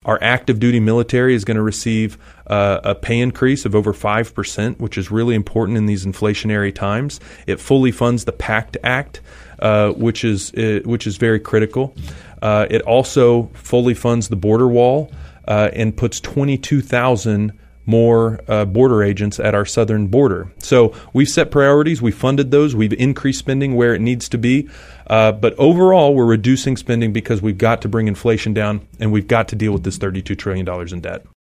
Our active duty military is going to receive a pay increase of over 5%, which is really important in these inflationary times. It fully funds the PACT Act, which is very critical. It also fully funds the border wall and puts 22,000 more border agents at our southern border. So we've set priorities. We funded those. We've increased spending where it needs to be. But overall, we're reducing spending because we've got to bring inflation down and we've got to deal with this $32 trillion in debt.